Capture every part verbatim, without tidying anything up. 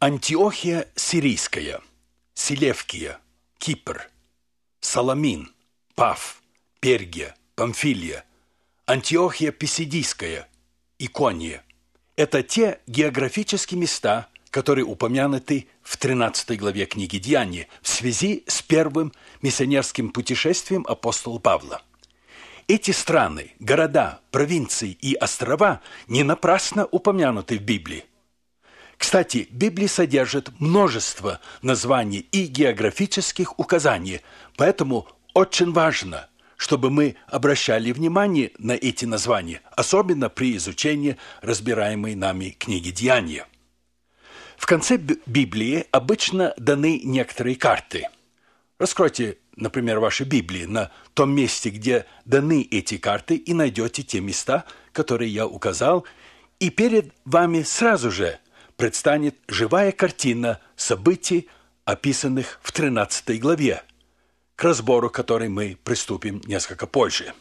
Антиохия Сирийская, Селевкия, Кипр, Саламин, Паф, Пергия, Памфилия, Антиохия Писидийская, Икония – это те географические места, которые упомянуты в тринадцатой главе книги «Деяния» в связи с первым миссионерским путешествием апостола Павла. Эти страны, города, провинции и острова не напрасно упомянуты в Библии. Кстати, Библия содержит множество названий и географических указаний, поэтому очень важно, чтобы мы обращали внимание на эти названия, особенно при изучении разбираемой нами книги «Деяния». В конце Библии обычно даны некоторые карты. Раскройте, например, ваши Библии на том месте, где даны эти карты, и найдете те места, которые я указал, и перед вами сразу же предстанет живая картина событий, описанных в тринадцатой главе, к разбору которой мы приступим несколько позже.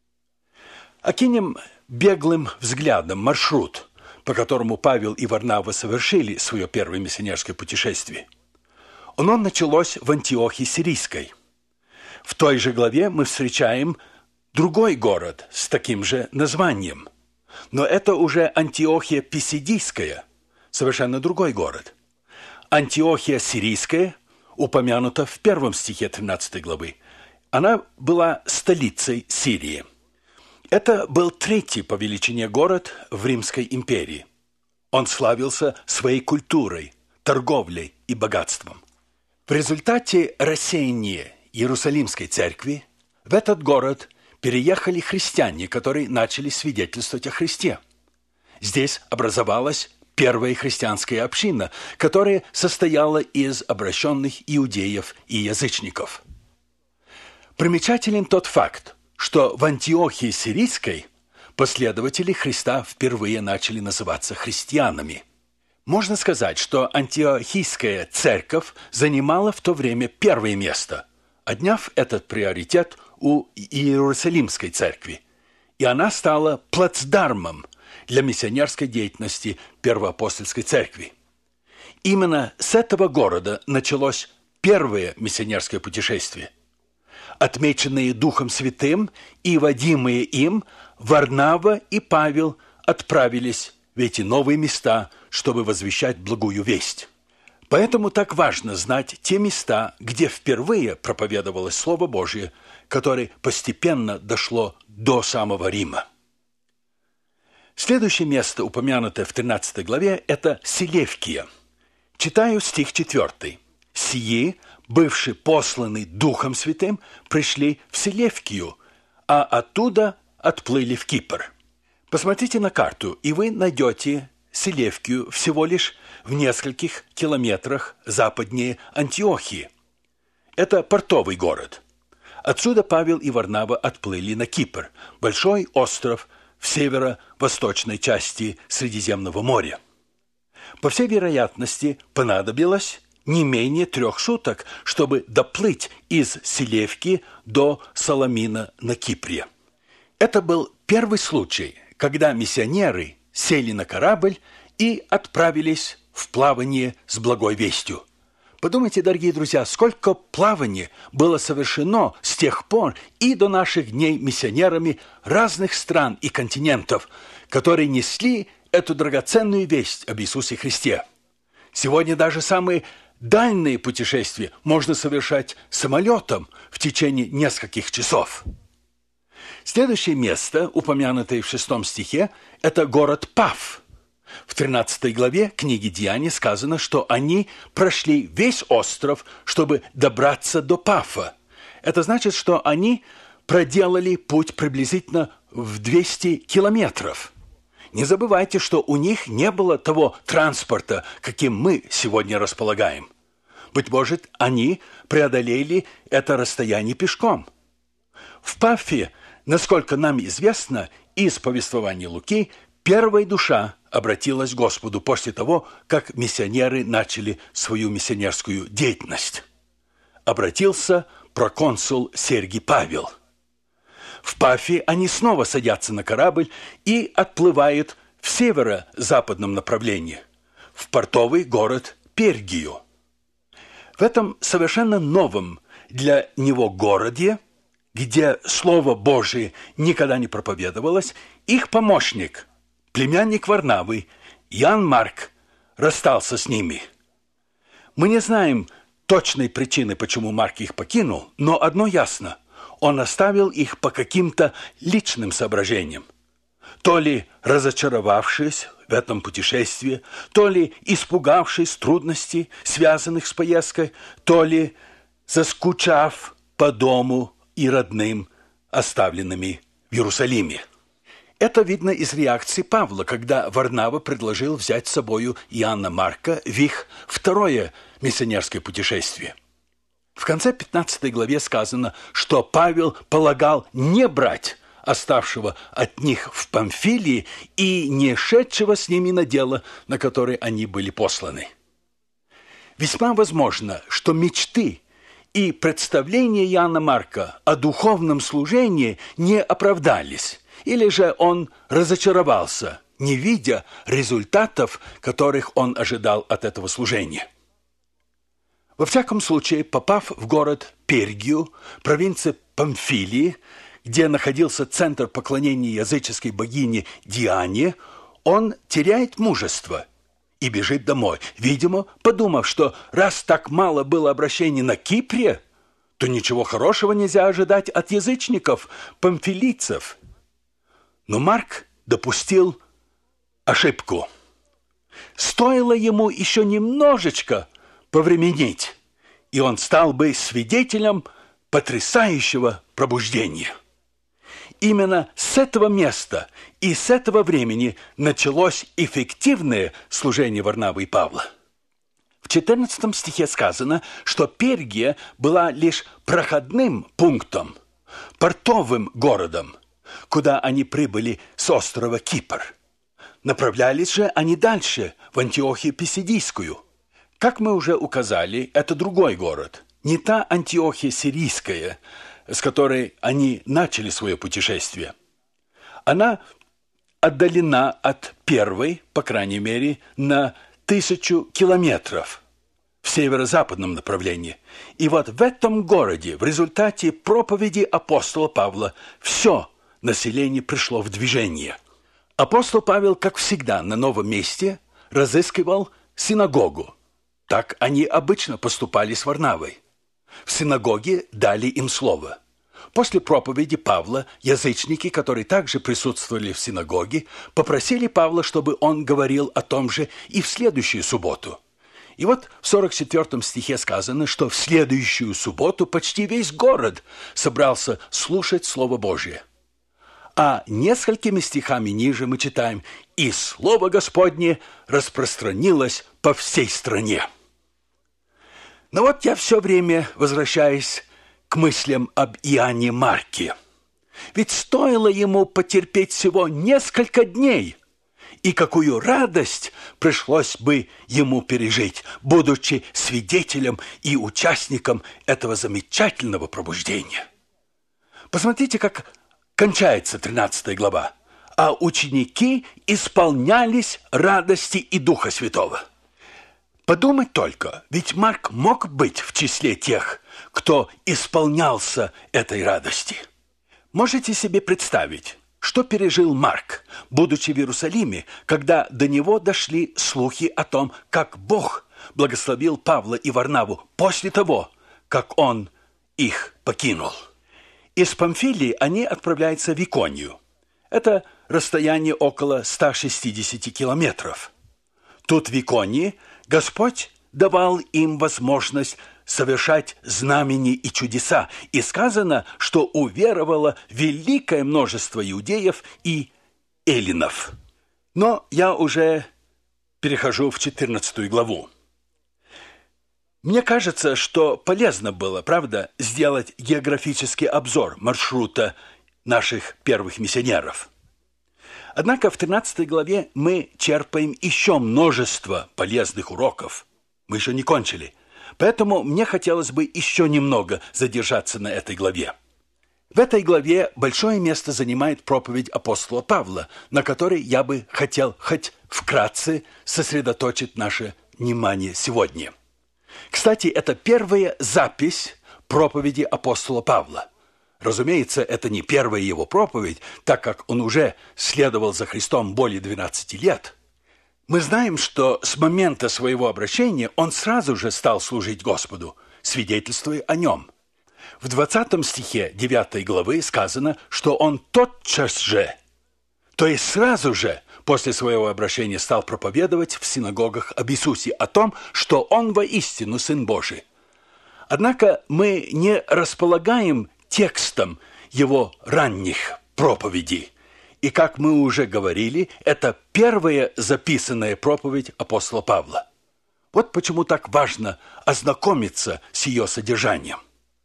Окинем беглым взглядом маршрут, по которому Павел и Варнава совершили свое первое миссионерское путешествие. Оно началось в Антиохии Сирийской. В той же главе мы встречаем другой город с таким же названием, но это уже Антиохия Писидийская, совершенно другой город. Антиохия Сирийская упомянута в первом стихе тринадцатой главы. Она была столицей Сирии. Это был третий по величине город в Римской империи. Он славился своей культурой, торговлей и богатством. В результате рассеяния Иерусалимской церкви в этот город переехали христиане, которые начали свидетельствовать о Христе. Здесь образовалась первая христианская община, которая состояла из обращенных иудеев и язычников. Примечателен тот факт, что в Антиохии Сирийской последователи Христа впервые начали называться христианами. Можно сказать, что антиохийская церковь занимала в то время первое место, отняв этот приоритет у Иерусалимской церкви, и она стала плацдармом для миссионерской деятельности Первоапостольской церкви. Именно с этого города началось первое миссионерское путешествие. Отмеченные Духом Святым и водимые им, Варнава и Павел отправились в эти новые места, чтобы возвещать благую весть. Поэтому так важно знать те места, где впервые проповедовалось Слово Божие, которое постепенно дошло до самого Рима. Следующее место, упомянутое в тринадцатой главе, это Селевкия. Читаю стих четвертый. «Сии, бывшие посланы Духом Святым, пришли в Селевкию, а оттуда отплыли в Кипр». Посмотрите на карту, и вы найдете Селевкию всего лишь в нескольких километрах западнее Антиохии. Это портовый город. Отсюда Павел и Варнава отплыли на Кипр, большой остров в северо-восточной части Средиземного моря. По всей вероятности, понадобилось не менее трех суток, чтобы доплыть из Селевки до Саламина на Кипре. Это был первый случай, когда миссионеры сели на корабль и отправились в плавание с благой вестью. Подумайте, дорогие друзья, сколько плаваний было совершено с тех пор и до наших дней миссионерами разных стран и континентов, которые несли эту драгоценную весть об Иисусе Христе. Сегодня даже самые дальние путешествия можно совершать самолетом в течение нескольких часов. Следующее место, упомянутое в шестом стихе, это город Паф. В тринадцатой главе книги «Деяния» сказано, что они прошли весь остров, чтобы добраться до Пафа. Это значит, что они проделали путь приблизительно в двести километров. Не забывайте, что у них не было того транспорта, каким мы сегодня располагаем. Быть может, они преодолели это расстояние пешком. В Пафе, насколько нам известно, из повествования Луки, первая душа обратилась к Господу после того, как миссионеры начали свою миссионерскую деятельность. Обратился проконсул Сергий Павел. В Пафе они снова садятся на корабль и отплывают в северо-западном направлении, в портовый город Пергию. В этом совершенно новом для него городе, где Слово Божие никогда не проповедовалось, их помощник, племянник Варнавы, Иоанн Марк, расстался с ними. Мы не знаем точной причины, почему Марк их покинул, но одно ясно – он оставил их по каким-то личным соображениям. То ли разочаровавшись в этом путешествии, то ли испугавшись трудностей, связанных с поездкой, то ли заскучав по дому и родным, оставленными в Иерусалиме. Это видно из реакции Павла, когда Варнава предложил взять с собою Иоанна Марка в их второе миссионерское путешествие. В конце пятнадцатой главе сказано, что Павел полагал не брать оставшего от них в Памфилии и не шедшего с ними на дело, на которое они были посланы. Весьма возможно, что мечты и представления Иоанна Марка о духовном служении не оправдались, или же он разочаровался, не видя результатов, которых он ожидал от этого служения. Во всяком случае, попав в город Пергию, провинции Памфилии, где находился центр поклонения языческой богине Диане, он теряет мужество и бежит домой, видимо, подумав, что раз так мало было обращений на Кипре, то ничего хорошего нельзя ожидать от язычников, памфилийцев. Но Марк допустил ошибку. Стоило ему еще немножечко повременить, и он стал бы свидетелем потрясающего пробуждения. Именно с этого места и с этого времени началось эффективное служение Варнавы и Павла. В четырнадцатом стихе сказано, что Пергия была лишь проходным пунктом, портовым городом, куда они прибыли с острова Кипр. Направлялись же они дальше, в Антиохию Писидийскую. Как мы уже указали, это другой город, не та Антиохия Сирийская, с которой они начали свое путешествие. Она отдалена от первой, по крайней мере, на тысячу километров в северо-западном направлении. И вот в этом городе в результате проповеди апостола Павла все население пришло в движение. Апостол Павел, как всегда, на новом месте разыскивал синагогу. Так они обычно поступали с Варнавой. В синагоге дали им слово. После проповеди Павла язычники, которые также присутствовали в синагоге, попросили Павла, чтобы он говорил о том же и в следующую субботу. И вот в сорок четвёртом стихе сказано, что в следующую субботу почти весь город собрался слушать Слово Божие. А несколькими стихами ниже мы читаем: «И Слово Господне распространилось по всей стране». Но вот я все время возвращаюсь к мыслям об Иоанне Марке. Ведь стоило ему потерпеть всего несколько дней, и какую радость пришлось бы ему пережить, будучи свидетелем и участником этого замечательного пробуждения. Посмотрите, как кончается тринадцатая глава. «А ученики исполнялись радости и Духа Святого». Подумать только, ведь Марк мог быть в числе тех, кто исполнялся этой радости. Можете себе представить, что пережил Марк, будучи в Иерусалиме, когда до него дошли слухи о том, как Бог благословил Павла и Варнаву после того, как он их покинул. Из Памфилии они отправляются в Иконию. Это расстояние около ста шестидесяти километров. Тут в Иконии Господь давал им возможность совершать знамения и чудеса, и сказано, что уверовало великое множество иудеев и эллинов. Но я уже перехожу в четырнадцатую главу. Мне кажется, что полезно было, правда, сделать географический обзор маршрута наших первых миссионеров. Однако в тринадцатой главе мы черпаем еще множество полезных уроков. Мы еще не кончили. Поэтому мне хотелось бы еще немного задержаться на этой главе. В этой главе большое место занимает проповедь апостола Павла, на которой я бы хотел хоть вкратце сосредоточить наше внимание сегодня. Кстати, это первая запись проповеди апостола Павла. Разумеется, это не первая его проповедь, так как он уже следовал за Христом более двенадцати лет. Мы знаем, что с момента своего обращения он сразу же стал служить Господу, свидетельствуя о нем. В двадцатом стихе девятой главы сказано, что он тотчас же, то есть сразу же, после своего обращения стал проповедовать в синагогах об Иисусе, о том, что он воистину Сын Божий. Однако мы не располагаем текстом его ранних проповедей. И, как мы уже говорили, это первая записанная проповедь апостола Павла. Вот почему так важно ознакомиться с ее содержанием.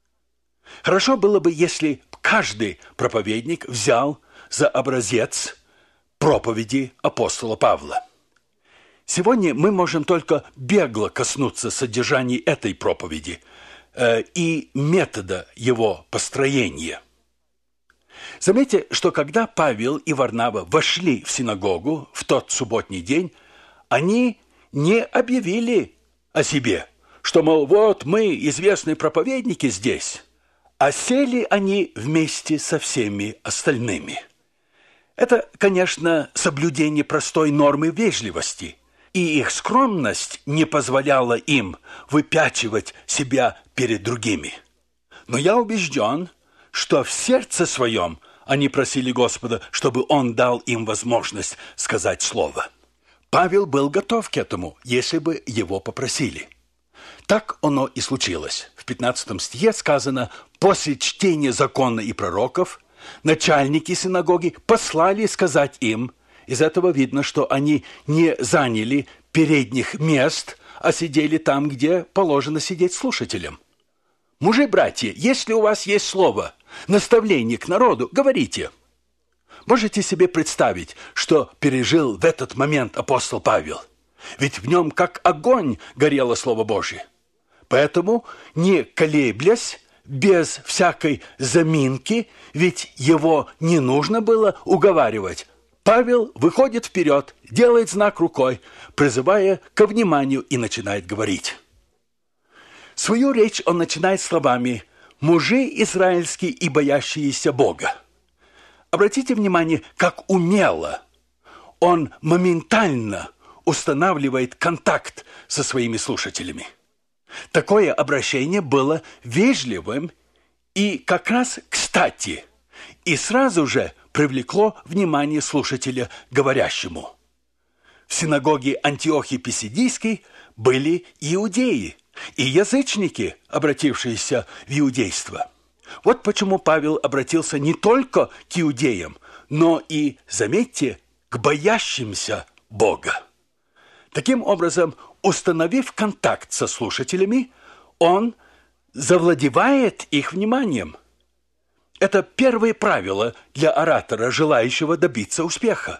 Хорошо было бы, если каждый проповедник взял за образец проповеди апостола Павла. Сегодня мы можем только бегло коснуться содержания этой проповеди э, и метода его построения. Заметьте, что когда Павел и Варнава вошли в синагогу в тот субботний день, они не объявили о себе, что, мол, вот мы, известные проповедники здесь, а сели они вместе со всеми остальными. Это, конечно, соблюдение простой нормы вежливости, и их скромность не позволяла им выпячивать себя перед другими. Но я убежден, что в сердце своем они просили Господа, чтобы Он дал им возможность сказать слово. Павел был готов к этому, если бы его попросили. Так оно и случилось. В пятнадцатом стихе сказано: «После чтения закона и пророков начальники синагоги послали сказать им». Из этого видно, что они не заняли передних мест, а сидели там, где положено сидеть слушателям. «Мужи-братья, если у вас есть слово, наставление к народу, говорите». Можете себе представить, что пережил в этот момент апостол Павел? Ведь в нем как огонь горело Слово Божие. Поэтому, не колеблясь, без всякой заминки, ведь его не нужно было уговаривать, Павел выходит вперед, делает знак рукой, призывая ко вниманию, и начинает говорить. Свою речь он начинает словами: «Мужи израильские и боящиеся Бога». Обратите внимание, как умело он моментально устанавливает контакт со своими слушателями. Такое обращение было вежливым и как раз кстати, и сразу же привлекло внимание слушателя говорящему. В синагоге Антиохии Писидийской были иудеи и язычники, обратившиеся в иудейство. Вот почему Павел обратился не только к иудеям, но и, заметьте, к боящимся Бога. Таким образом, установив контакт со слушателями, он завладевает их вниманием. Это первое правило для оратора, желающего добиться успеха.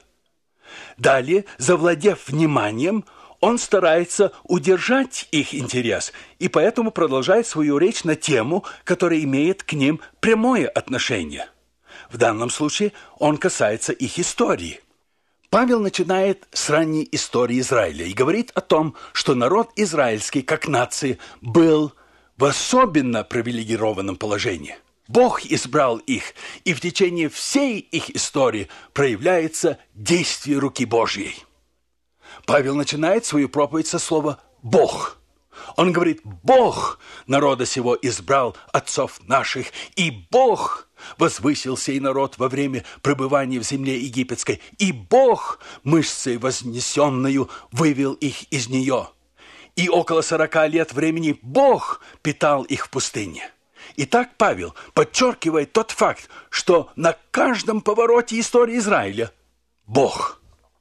Далее, завладев вниманием, он старается удержать их интерес и поэтому продолжает свою речь на тему, которая имеет к ним прямое отношение. В данном случае он касается их истории. Павел начинает с ранней истории Израиля и говорит о том, что народ израильский, как нация, был в особенно привилегированном положении. Бог избрал их, и в течение всей их истории проявляется действие руки Божьей. Павел начинает свою проповедь со слова «Бог». Он говорит: «Бог народа сего избрал отцов наших, и Бог возвысил сей народ во время пребывания в земле египетской, и Бог мышцей вознесенную вывел их из нее. И около сорока лет времени Бог питал их в пустыне». Итак, Павел подчеркивает тот факт, что на каждом повороте истории Израиля Бог.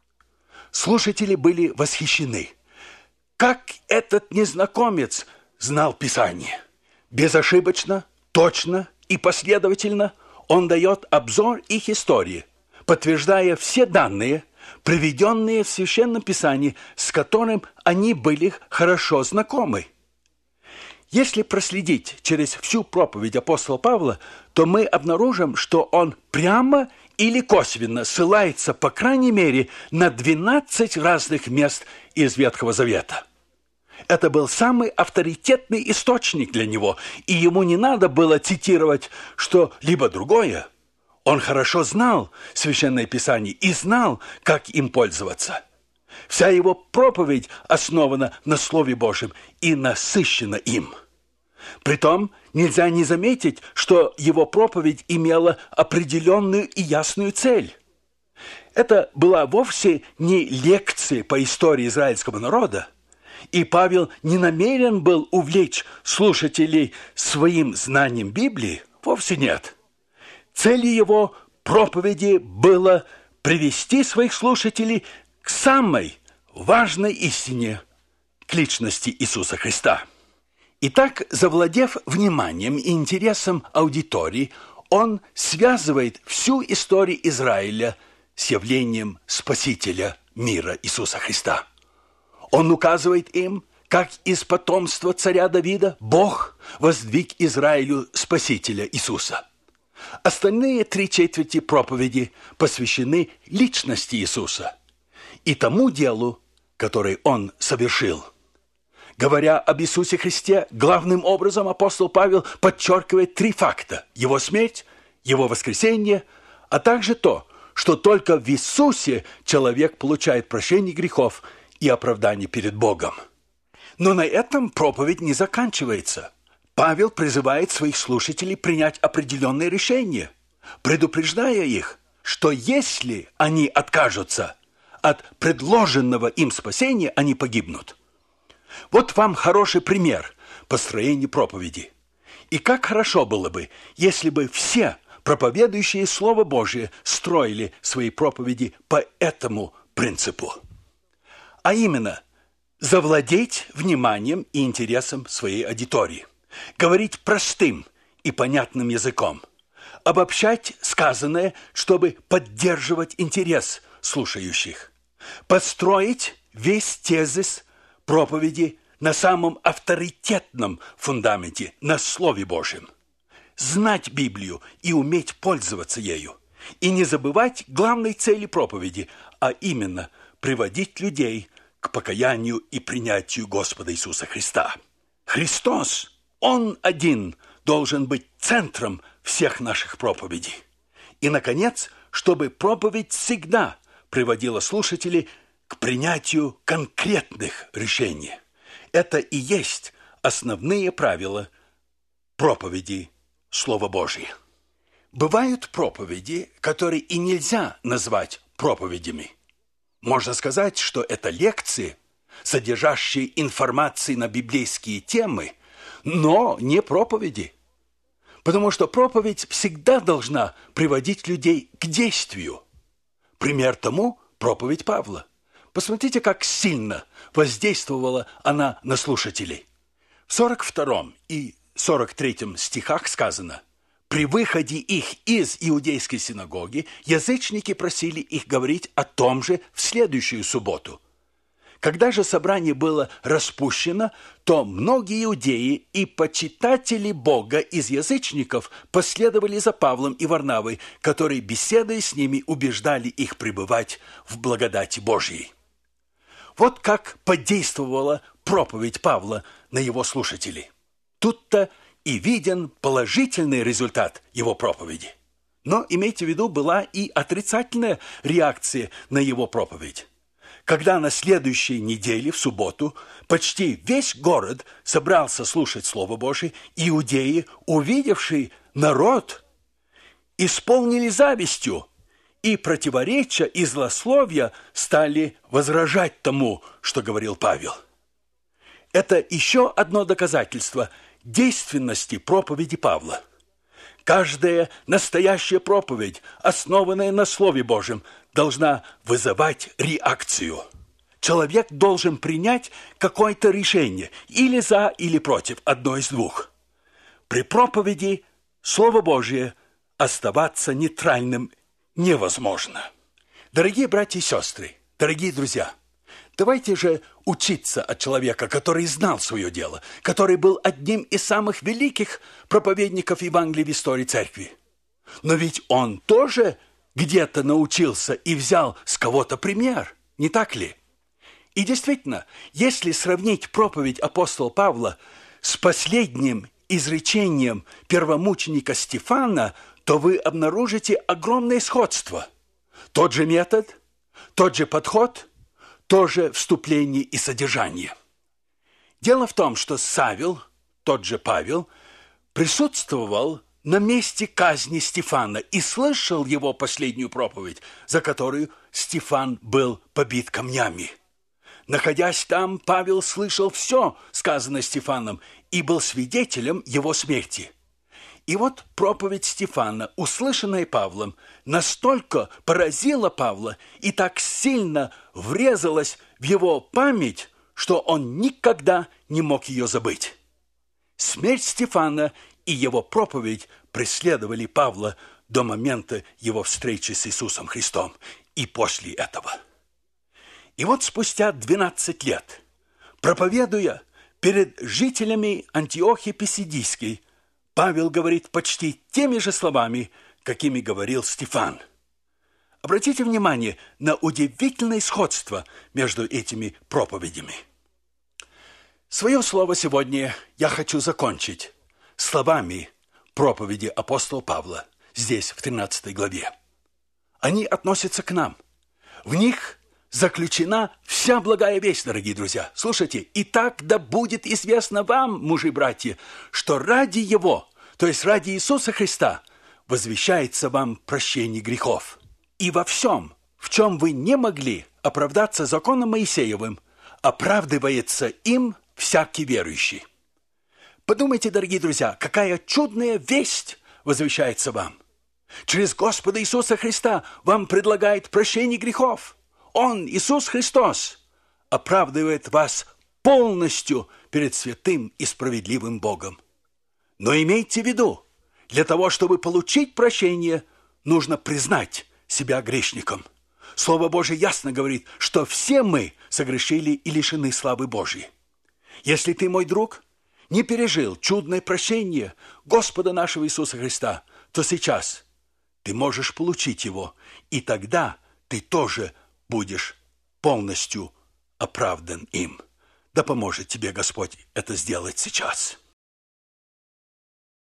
Слушатели были восхищены. Как этот незнакомец знал Писание? Безошибочно, точно и последовательно он дает обзор их истории, подтверждая все данные, приведенные в Священном Писании, с которым они были хорошо знакомы. Если проследить через всю проповедь апостола Павла, то мы обнаружим, что он прямо или косвенно ссылается, по крайней мере, на двенадцать разных мест из Ветхого Завета. Это был самый авторитетный источник для него, и ему не надо было цитировать что-либо другое. Он хорошо знал Священное Писание и знал, как им пользоваться. Вся его проповедь основана на Слове Божьем и насыщена им. Притом нельзя не заметить, что его проповедь имела определенную и ясную цель. Это была вовсе не лекция по истории израильского народа, и Павел не намерен был увлечь слушателей своим знанием Библии, вовсе нет. Целью его проповеди было привести своих слушателей к самой важной истине, к личности Иисуса Христа. Итак, завладев вниманием и интересом аудитории, он связывает всю историю Израиля с явлением Спасителя мира Иисуса Христа. Он указывает им, как из потомства царя Давида Бог воздвиг Израилю Спасителя Иисуса. Остальные три четверти проповеди посвящены личности Иисуса и тому делу, который Он совершил. Говоря об Иисусе Христе, главным образом апостол Павел подчеркивает три факта: Его смерть, Его воскресение, а также то, что только в Иисусе человек получает прощение грехов и оправдание перед Богом. Но на этом проповедь не заканчивается. Павел призывает своих слушателей принять определенные решения, предупреждая их, что если они откажутся от предложенного им спасения, они погибнут. Вот вам хороший пример построения проповеди. И как хорошо было бы, если бы все проповедующие Слово Божие строили свои проповеди по этому принципу. А именно, завладеть вниманием и интересом своей аудитории, говорить простым и понятным языком, обобщать сказанное, чтобы поддерживать интерес слушающих, построить весь тезис проповеди на самом авторитетном фундаменте, на Слове Божьем, знать Библию и уметь пользоваться ею, и не забывать главной цели проповеди, а именно приводить людей к покаянию и принятию Господа Иисуса Христа. Христос, Он один, должен быть центром всех наших проповедей. И, наконец, чтобы проповедь всегда приводила слушателей к принятию конкретных решений. Это и есть основные правила проповеди Слова Божия. Бывают проповеди, которые и нельзя назвать проповедями. Можно сказать, что это лекции, содержащие информацию на библейские темы, но не проповеди. Потому что проповедь всегда должна приводить людей к действию. Пример тому – проповедь Павла. Посмотрите, как сильно воздействовала она на слушателей. В сорок втором и сорок третьем стихах сказано: «При выходе их из иудейской синагоги язычники просили их говорить о том же в следующую субботу. Когда же собрание было распущено, то многие иудеи и почитатели Бога из язычников последовали за Павлом и Варнавой, которые, беседуя с ними, убеждали их пребывать в благодати Божьей». Вот как подействовала проповедь Павла на его слушателей. Тут-то и виден положительный результат его проповеди. Но, имейте в виду, была и отрицательная реакция на его проповедь. Когда на следующей неделе, в субботу, почти весь город собрался слушать Слово Божие, иудеи, увидевшие народ, исполнили завистью, и противоречия и злословия стали возражать тому, что говорил Павел. Это еще одно доказательство действенности проповеди Павла. Каждая настоящая проповедь, основанная на Слове Божьем, должна вызывать реакцию. Человек должен принять какое-то решение, или за, или против, одно из двух. При проповеди Слово Божие оставаться нейтральным невозможно. Дорогие братья и сестры, дорогие друзья, давайте же учиться от человека, который знал свое дело, который был одним из самых великих проповедников Евангелия в истории церкви. Но ведь он тоже где-то научился и взял с кого-то пример, не так ли? И действительно, если сравнить проповедь апостола Павла с последним изречением первомученика Стефана, то вы обнаружите огромное сходство. Тот же метод, тот же подход, то же вступление и содержание. Дело в том, что Савел, тот же Павел, присутствовал на месте казни Стефана и слышал его последнюю проповедь, за которую Стефан был побит камнями. Находясь там, Павел слышал все, сказанное Стефаном, и был свидетелем его смерти. И вот проповедь Стефана, услышанная Павлом, настолько поразила Павла и так сильно врезалась в его память, что он никогда не мог ее забыть. Смерть Стефана и его проповедь преследовали Павла до момента его встречи с Иисусом Христом и после этого. И вот спустя двенадцать лет, проповедуя перед жителями Антиохии Писидийской, Павел говорит почти теми же словами, какими говорил Стефан. Обратите внимание на удивительное сходство между этими проповедями. Свое слово сегодня я хочу закончить словами проповеди апостола Павла здесь, в тринадцатой главе. Они относятся к нам. В них заключена вся благая весть, дорогие друзья. Слушайте, «И так да будет известно вам, мужи и братья, что ради Его, то есть ради Иисуса Христа, возвещается вам прощение грехов. И во всем, в чем вы не могли оправдаться законом Моисеевым, оправдывается им всякий верующий». Подумайте, дорогие друзья, какая чудная весть возвещается вам. Через Господа Иисуса Христа вам предлагает прощение грехов. Он, Иисус Христос, оправдывает вас полностью перед святым и справедливым Богом. Но имейте в виду, для того, чтобы получить прощение, нужно признать себя грешником. Слово Божие ясно говорит, что все мы согрешили и лишены славы Божьей. Если ты, мой друг, не пережил чудное прощение Господа нашего Иисуса Христа, то сейчас ты можешь получить его, и тогда ты тоже будешь полностью оправдан им. Да поможет тебе Господь это сделать сейчас.